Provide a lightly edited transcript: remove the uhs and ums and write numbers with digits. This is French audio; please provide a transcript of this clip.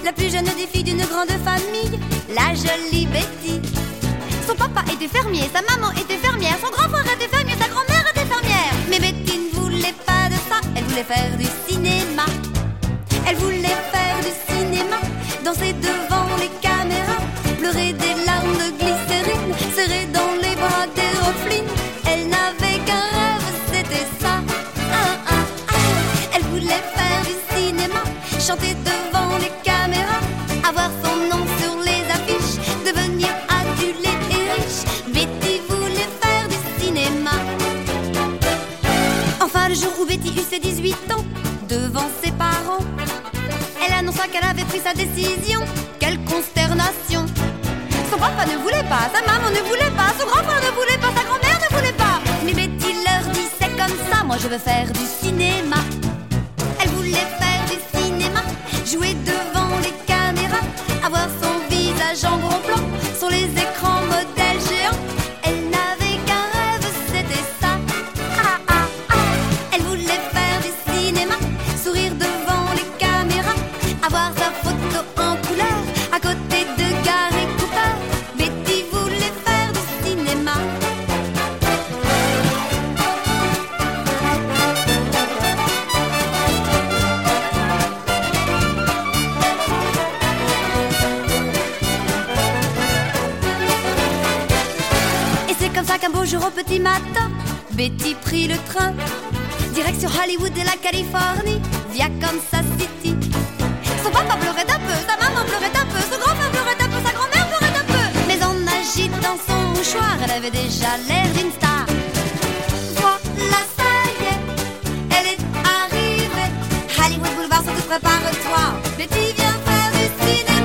la plus jeune des filles d'une grande famille, la jolie Betty. Son papa était fermier, sa maman était fermière, son grand frère était fermier, sa grand-mère était fermière. Mais Betty ne voulait pas de ça, elle voulait faire du cinéma. Elle voulait faire du cinéma, danser devant les caméras, pleurer des larmes de glycérine, serrer dans les bras d'Hérophline. Elle n'avait qu'un rêve, c'était ça. Elle voulait faire du cinéma, chanter devant les caméras, avoir son nom sur les affiches, devenir adulée et riche. Betty voulait faire du cinéma. Enfin, le jour où Betty eut ses 18 ans, devant ses parents, elle annonça qu'elle avait pris sa décision. Quelle consternation! Son papa ne voulait pas, sa maman ne voulait pas, son grand-père ne voulait pas, sa grand-mère ne voulait pas. Mais Betty leur dit c'est comme ça, moi je veux faire du cinéma. Elle voulait faire du cinéma, jouer devant les caméras, avoir son visage en gros plan sur les écrans modèles géants. Elle n'avait qu'un rêve, c'était ça. Elle voulait faire du cinéma, sourire devant les caméras, avoir sa photo en couleur à côté de Gary Cooper. Betty voulait faire du cinéma. Et c'est comme ça qu'un beau jour au petit matin, Betty prit le train, direction Hollywood et la Californie, via Kansas City. Son papa pleurait un peu, sa maman pleurait un peu, son grand-père pleurait un peu, sa grand-mère pleurait un peu. Mais en agitant son mouchoir, elle avait déjà l'air d'une star. Voilà, ça y est, elle est arrivée. Hollywood Boulevard, surtout prépare-toi. Betty vient faire du cinéma.